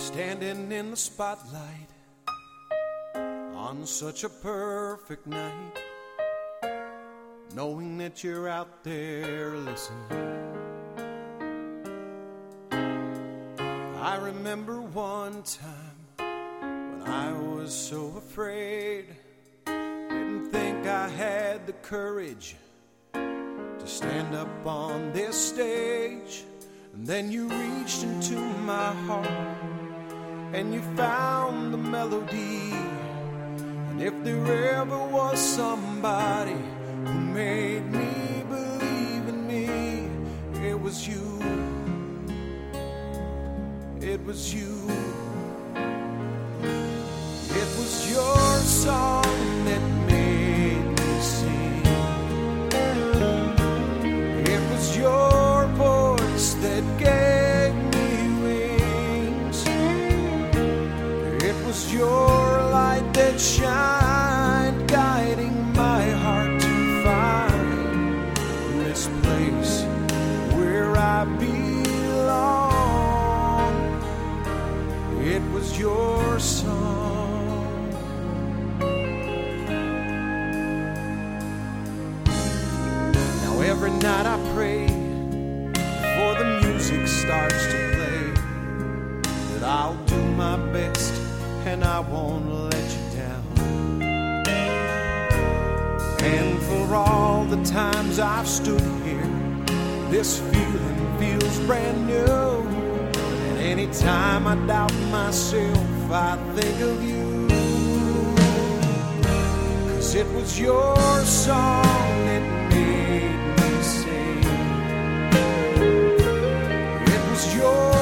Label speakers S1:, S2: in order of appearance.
S1: Standing in the spotlight on such a perfect night, knowing that you're out there listening. I remember one time when I was so afraid, didn't think I had the courage to stand up on this stage. And then you reached into my heart and you found the melody. And if there ever was somebody who made me believe in me, it was you. It was you. It was your song that made me sing. It was your voice that gave me wings. It was your light that shined, guiding my heart to find this place where I belong. It was your song. Now every night I pray before the music starts to play that I'll do my best and I won't let you down. And for all the times I've stood here, this feeling feels brand new. And anytime I doubt myself, I think of you. 'Cause it was your song that made me sing. It was your